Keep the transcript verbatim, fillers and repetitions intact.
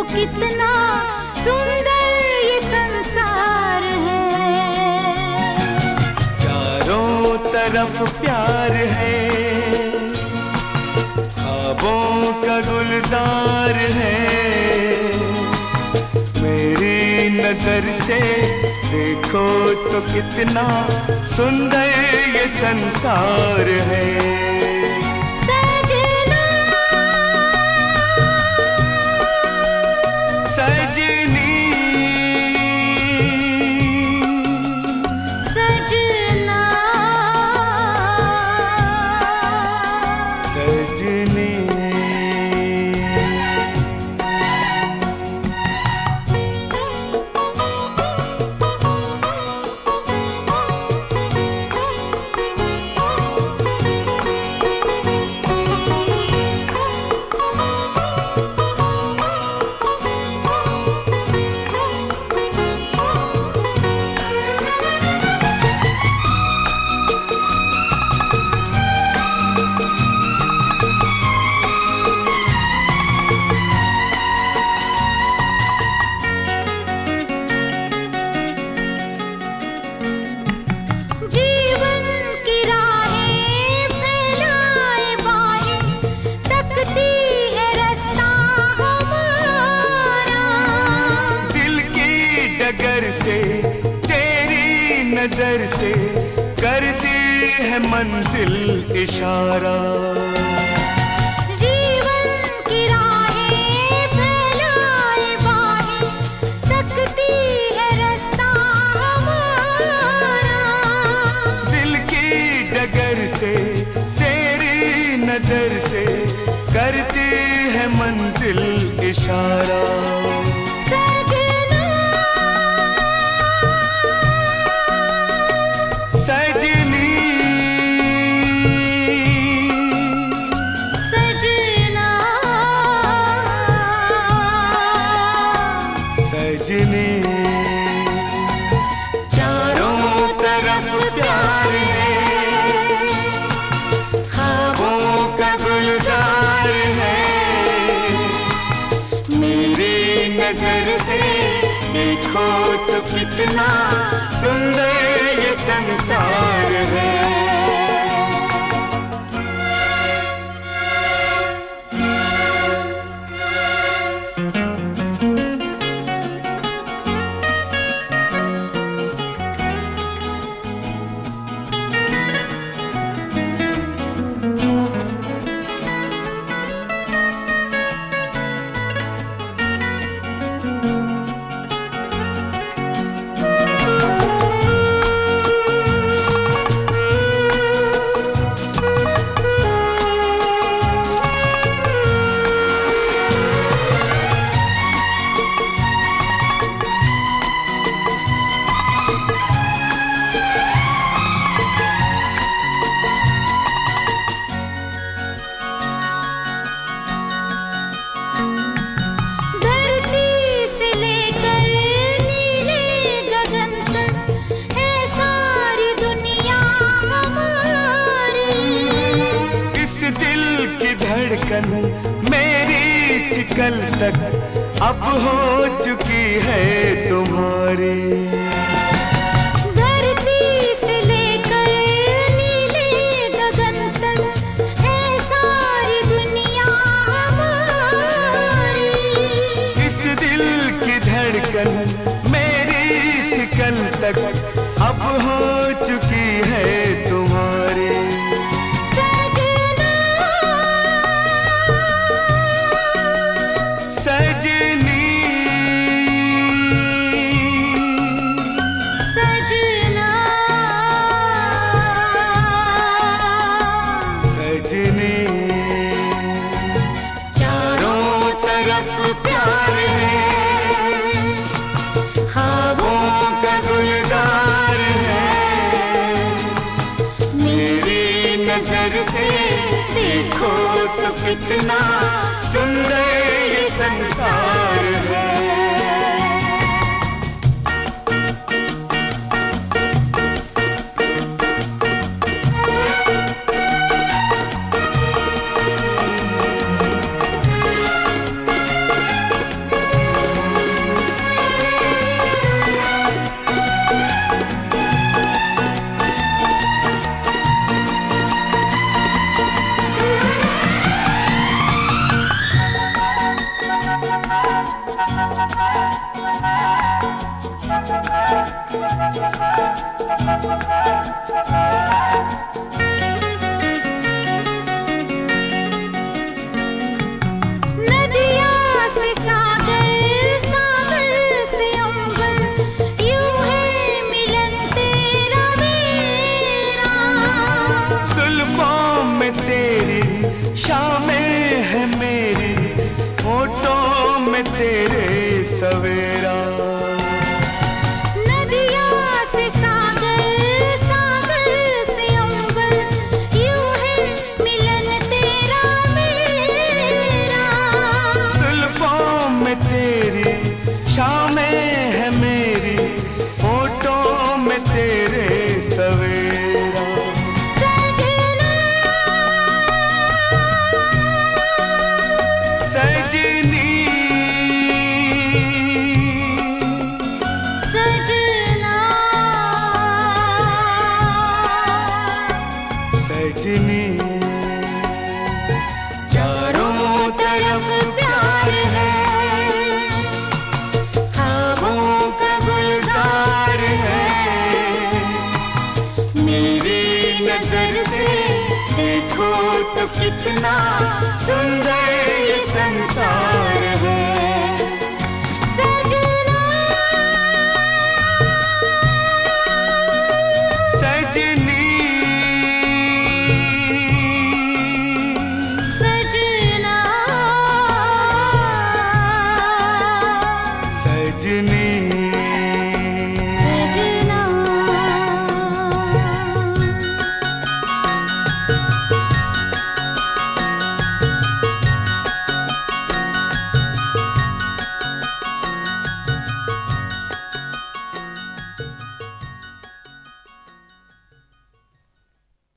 तो कितना सुंदर ये संसार है। चारों तरफ प्यार है, ख्वाबों का गुलजार है। मेरी नजर से देखो तो कितना सुंदर ये संसार है। सजना सजनी सजना सजनी से तेरी नजर से करती है मंजिल इशारा। जीवन की राहें फैलाए बाहें, तकती है रास्ता हमारा। दिल की डगर से तेरी नजर से करती है मंजिल इशारा। सजनी चारों तरफ प्यार है, ख्वाबों का गुलजार है। मेरी नजर से देखो तो कितना सुंदर ये संसार है। धड़कन मेरी थी कल तक अब हो चुकी है तुम्हारी। धरती से लेकर नीले गगन तक है सारी दुनिया हमारी। इस दिल की धड़कन मेरी थी कल तक अब हो चुकी है तुम्हारी। चारों तरफ प्यार है, ख्वाबों का गुलजार है। मेरी नजर से देखो तो कितना सुंदर ये संसार है। नदियाँ से सागर, सागर से अंबर, यूं है मिलन तेरा मेरा। जुल्फों में तेरी शामें है मेरी, होठों में तेरे सवेरा। नदियाँ से सागर, सागर से अंबर, यूं है मिलन तेरा मेरा। जुल्फों में तेरी शामें है मेरी, होठों में तेरे सवेरा। सजना सजनी सजना सजनी, चारों तरफ प्यार है, ख्वाबों का गुलजार है। मेरी नजर से देखो तो कितना